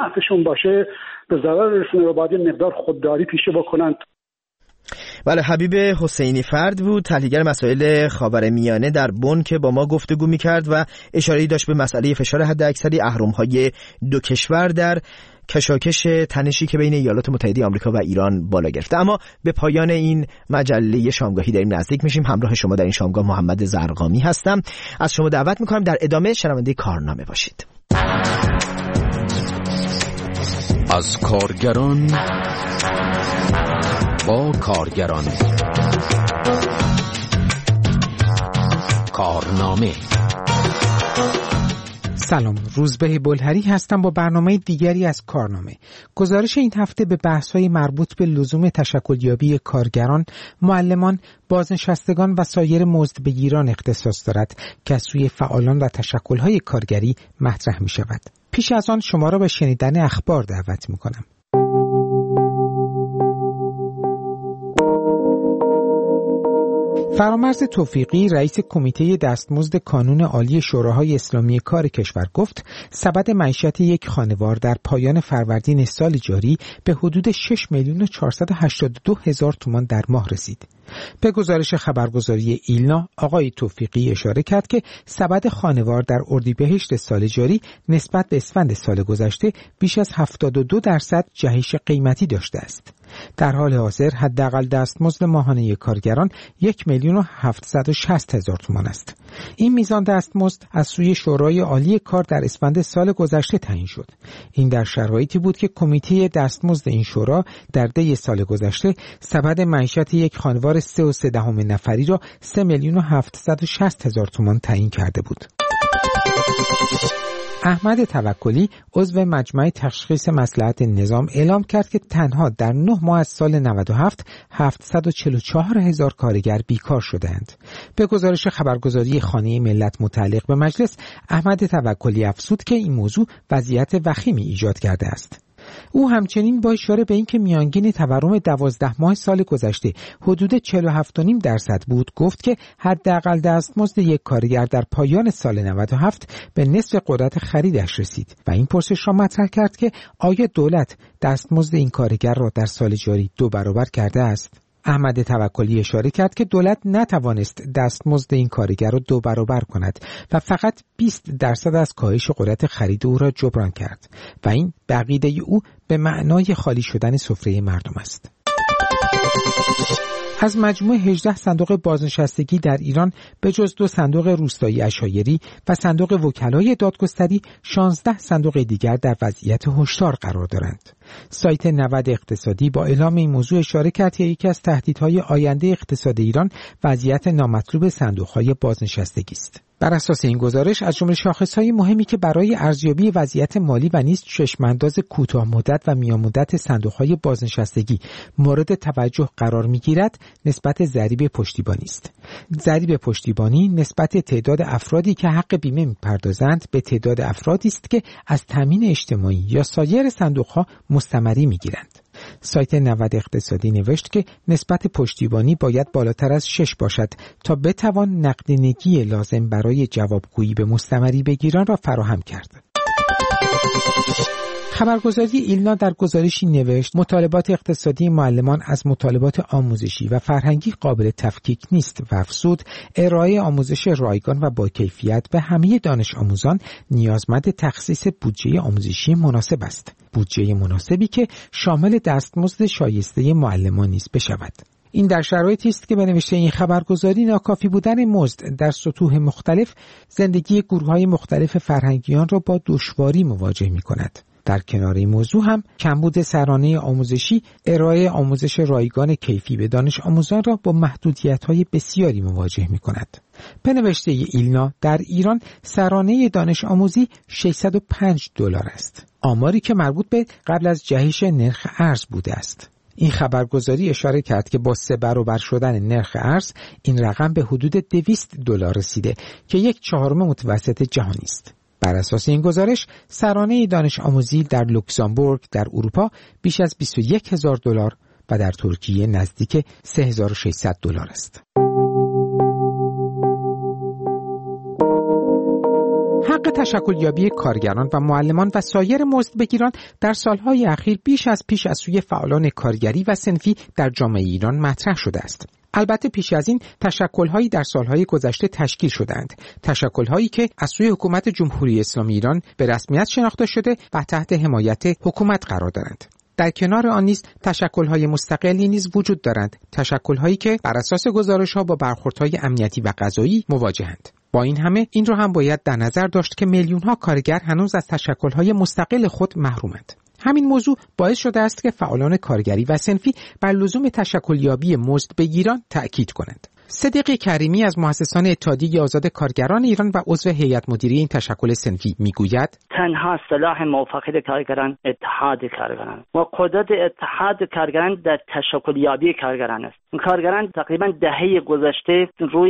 نفعشون باشه به ضررشون رو باید مقدار خودداری پیشه بکنند. بله، حبیب حسینی فرد بود، تحلیلگر مسائل خاورمیانه در بن که با ما گفتگو می‌کرد و اشاره‌ای داشت به مسئله فشار حداکثری اهرم‌های دو کشور در کشاکش تنشی که بین ایالات متحده آمریکا و ایران بالا گرفته. اما به پایان این مجله شامگاهی داریم نزدیک میشیم. همراه شما در این شامگاه محمد زرقامی هستم. از شما دعوت می‌کنم در ادامه شنونده کارنامه باشید. از کارگران با کارگران، کارنامه. سلام، روزبه بلهری هستم با برنامه دیگری از کارنامه. گزارش این هفته به بحث‌های مربوط به لزوم تشکل‌یابی کارگران، معلمان، بازنشستگان و سایر مزدبگیران اختصاص دارد که از سوی فعالان و تشکل‌های کارگری مطرح می‌شود. پیش از آن شما را به شنیدن اخبار دعوت می‌کنم. فرامرز توفیقی رئیس کمیته دستمزد کانون عالی شوراهای اسلامی کار کشور گفت سبد معیشت یک خانوار در پایان فروردین سال جاری به حدود 6,482,000 تومان در ماه رسید. به گزارش خبرگزاری ایلنا، آقای توفیقی اشاره کرد که سبد خانوار در اردیبهشت سال جاری نسبت به اسفند سال گذشته بیش از 72% جهش قیمتی داشته است. در حال حاضر حداقل دستمزد ماهانه کارگران 1,760,000 تومان است. این میزان دستمزد از سوی شورای عالی کار در اسفند سال گذشته تعیین شد. این در شرایطی بود که کمیته دستمزد این شورا در دی سال گذشته سبد معیشت یک خانوار 3.3 نفری را 3,760,000 تومان تعیین کرده بود. احمد توکلی عضو مجمع تشخیص مصلحت نظام اعلام کرد که تنها در 9 ماه از سال 97 744,000 کارگر بیکار شدند. به گزارش خبرگزاری خانه ملت متعلق به مجلس، احمد توکلی افزود که این موضوع وضعیت وخیمی ایجاد کرده است. او همچنین با اشاره به اینکه میانگین تورم 12 ماه سال گذشته حدود 47.5% بود گفت که حداقل دستمزد یک کارگر در پایان سال 97 به نصف قدرت خریدش رسید و این پرسش را مطرح کرد که آیا دولت دستمزد این کارگر را در سال جاری 2 برابر کرده است؟ احمد توکلی اشاره کرد که دولت نتوانست دستمزد این کارگر را 2 برابر کند و فقط 20% از کاهش قدرت خرید او را جبران کرد و این به عقیده او به معنای خالی شدن سفره مردم است. از مجموع 18 صندوق بازنشستگی در ایران به جز 2 صندوق روستایی عشایری و صندوق وکلای دادگستری 16 صندوق دیگر در وضعیت هشدار قرار دارند. سایت نود اقتصادی با اعلام این موضوع اشاره کرد که یکی از تهدیدهای آینده اقتصاد ایران وضعیت نامطلوب صندوق‌های بازنشستگی است. بر اساس این گزارش از جمله شاخص‌های مهمی که برای ارزیابی وضعیت مالی و نیز چشم‌انداز کوتاه مدت و میان مدت صندوق‌های بازنشستگی مورد توجه قرار می‌گیرد نسبت ضریب پشتیبانی است. ضریب پشتیبانی نسبت تعداد افرادی که حق بیمه می‌پردازند به تعداد افرادی است که از تامین اجتماعی یا سایر صندوق‌ها مستمری می‌گیرند. سایت نود اقتصادی نوشت که نسبت پشتیبانی باید بالاتر از 6 باشد تا بتوان نقدینگی لازم برای جوابگویی به مستمری بگیران را فراهم کرد. خبرگزاری ایلنا در گزارشی نوشت مطالبات اقتصادی معلمان از مطالبات آموزشی و فرهنگی قابل تفکیک نیست و افزود ارائه آموزش رایگان و با کیفیت به همه دانش آموزان نیازمند تخصیص بودجه آموزشی مناسب است. بودجه مناسبی که شامل دستمزد شایسته معلمان نیز بشود. این در شرایطی است که به نوشته این خبرگزاری ناکافی بودن مزد در سطوح مختلف زندگی گروه‌های مختلف فرهنگیان را با دشواری مواجه می‌کند. در کنار این موضوع هم کمبود سرانه آموزشی ارائه آموزش رایگان کیفی به دانش آموزان را با محدودیت‌های بسیاری مواجه می‌کند. به نوشته ایلنا در ایران سرانه دانش آموزی $605 است. آماری که مربوط به قبل از جهش نرخ ارز بوده است. این خبرگزاری اشاره کرد که با 3 برابر شدن نرخ ارز این رقم به حدود $200 رسیده که 1/4 متوسط جهانی است. بر اساس این گزارش سرانه دانش آموزی در لوکزامبورگ در اروپا بیش از $21,000 و در ترکیه نزدیک $3,600 است. حق تشکلیابی کارگران و معلمان و سایر مزدبگیران در سالهای اخیر پیش از سوی فعالان کارگری و صنفی در جامعه ایران مطرح شده است. البته پیش از این تشکل‌هایی در سالهای گذشته تشکیل شدند، تشکل‌هایی که از سوی حکومت جمهوری اسلامی ایران به رسمیت شناخته شده و تحت حمایت حکومت قرار دارند. در کنار آن نیز تشکل‌های مستقلی نیز وجود دارند، تشکل‌هایی که بر اساس گزارش‌ها با برخوردهای امنیتی و قضایی مواجهند. با این همه این را هم باید در نظر داشت که میلیون‌ها کارگر هنوز از تشکل‌های مستقل خود محرومند. همین موضوع باعث شده است که فعالان کارگری و صنفی بر لزوم تشکلیابی مزدبگیران تأکید کنند. صدیق کریمی از مؤسسان اتحادیه آزاد کارگران ایران و عضو هیئت مدیره این تشکل صنفی میگوید تنها سلاح موفقیت کارگران اتحاد کارگران و قدرت اتحاد کارگران در تشکلیابی کارگران است. کارگران تقریبا دهه گذشته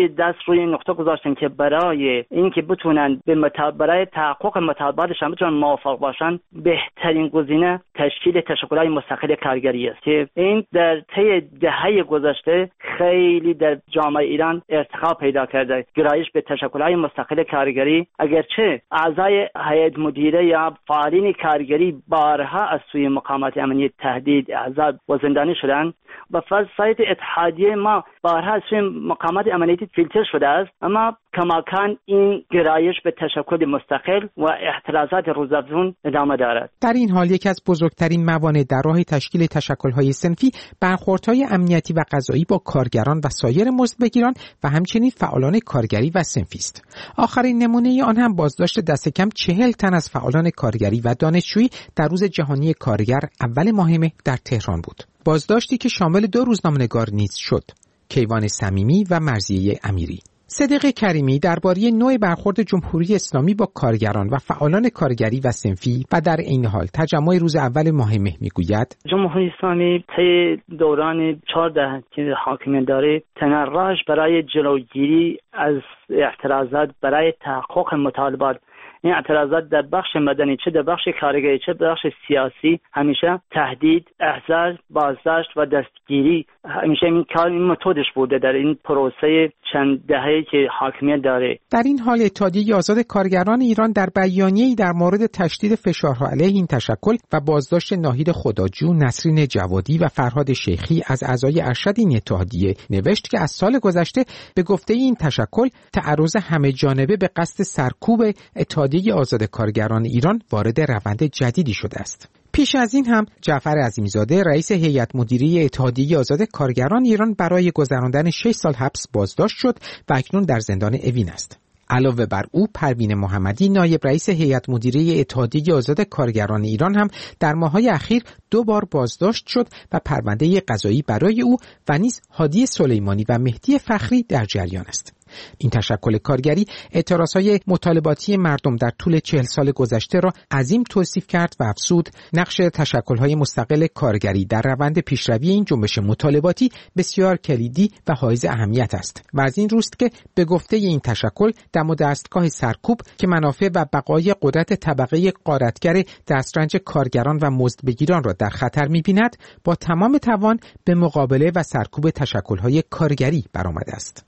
روی نقطه گذاشتن که برای اینکه بتونن برای تحقق مطالباتشان بتونن موفق باشن، بهترین گزینه تشکیل تشکل‌های مستقل کارگری است که این در طی دهه گذشته خیلی در جامعه ایران ارتقا پیدا کرده. گرایش به تشکل‌های مستقل کارگری، اگرچه اعضای هیئت مدیره یا فعالین کارگری بارها از سوی مقامات امنیتی تهدید، عذاب و زندانی شدند و سایت اتحادیه ما بارها از سوی مقامات امنیتی فیلتر شده است، اما کماکان این گرایش به تشکل مستقل و اعتراضات روزافزون ادامه دارد. در این حال یکی از بزرگترین موانع در راه تشکیل تشکل‌های صنفی برخوردهای امنیتی و قضایی با کارگران و سایر مزدبگیران و همچنین فعالان کارگری و صنفی است. آخرین نمونه آن هم بازداشت دست کم 40 تن از فعالان کارگری و دانشجویی در روز جهانی کارگر اول ماه مه در تهران بود. بازداشتی که شامل 2 روزنامه‌نگار نیز شد، کیوان صمیمی و مرضیه امیری. صدیق کریمی درباره نوع برخورد جمهوری اسلامی با کارگران و فعالان کارگری و صنفی و در این حال تجمع روز اول ماه مه میگوید جمهوری اسلامی طی دوران 14 که حاکمیت داره تنراش برای جلوگیری از اعتراضات برای تحقق مطالبات، این اعتراضات در بخش مدنی چه در بخش کارگری چه در بخش سیاسی، همیشه تهدید، احضار، بازداشت و دستگیری همیشه این متدش بوده در این پروسه چند دهه‌ای که حاکمیت داره. در این حال اتحادیه آزاد کارگران ایران در بیانیه‌ای در مورد تشدید فشارها علیه این تشکل و بازداشت ناهید خداجو، نسرین جوادی و فرهاد شیخی از اعضای ارشد این اتحادیه نوشت که از سال گذشته به گفته این تشکل تعرض همه جانبه به قصد سرکوب اتحادیه آزاد کارگران ایران وارد روند جدیدی شده است. پیش از این هم جعفر عظیمی‌زاده رئیس هیئت مدیره اتحادیه آزاد کارگران ایران برای گذراندن 6 سال حبس بازداشت شد و اکنون در زندان اوین است. علاوه بر او پروین محمدی نایب رئیس هیئت مدیره اتحادیه آزاد کارگران ایران هم در ماه‌های اخیر 2 بار بازداشت شد و پرونده قضایی برای او و نیز هادی سلیمانی و مهدی فخری در جریان است. این تشکل کارگری اعتراضهای مطالباتی مردم در طول 40 سال گذشته را عظیم توصیف کرد و افزود نقش تشکل‌های مستقل کارگری در روند پیشروی این جنبش مطالباتی بسیار کلیدی و حائز اهمیت است و از این روست که به گفته این تشکل دم و دستگاه سرکوب که منافع و بقای قدرت طبقه غارتگر دسترنج کارگران و مزدبگیران را در خطر می‌بیند، با تمام توان به مقابله و سرکوب تشکل‌های کارگری برآمده است.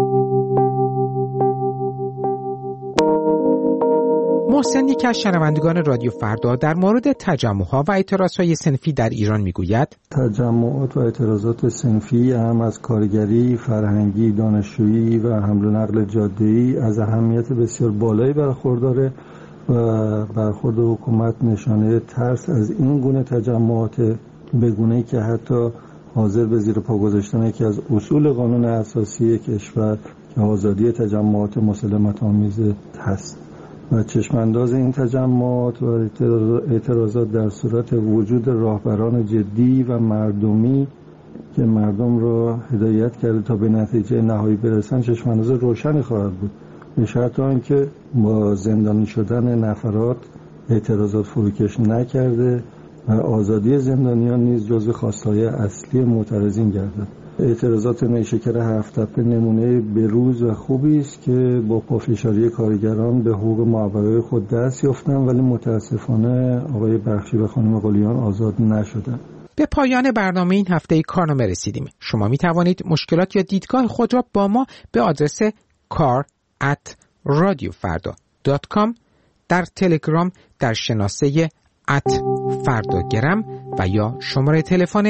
محسن یکی از شنوندگان رادیو فردا در مورد تجمع‌ها و اعتراضهای صنفی در ایران میگوید تجمعات و اعتراضات صنفی هم از کارگری، فرهنگی، دانشجویی و حمل و نقل جاده‌ای از اهمیت بسیار بالایی برخورداره و برخورد حکومت نشانه ترس از این گونه تجمعات به گونه‌ای که حتی حاضر به زیر پا گذاشتن یکی از اصول قانون اساسی کشور که آزادی تجمعات مسالمت‌آمیز هست و چشمانداز این تجمعات و اعتراضات در صورت وجود راهبران جدی و مردمی که مردم را هدایت کرده تا به نتیجه نهایی برسن چشمانداز روشنی خواهد بود، به شرط آنکه با زندانی شدن نفرات اعتراضات فروکش نکرده و آزادی زندانیان نیز جزو خواستهای اصلی معترضین گردد. اعتراضات نیشکر هفت‌تپه نمونه بروز و خوبی است که با پافشاری کارگران به حقوق معوقه خود دست یافتند، ولی متاسفانه آقای بخشی و خانم قلیان آزاد نشدند. به پایان برنامه این هفته کارنامه رسیدیم. شما می توانید مشکلات یا دیدگاه خود را با ما به آدرس kar@radiofarda.com در تلگرام در شناسه @فرداگرم و یا شماره تلفن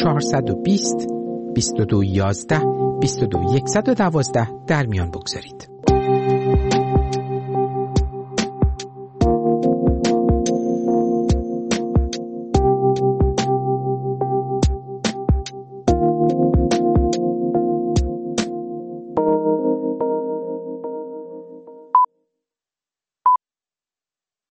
20420 2211 22112 در میان بگذارید.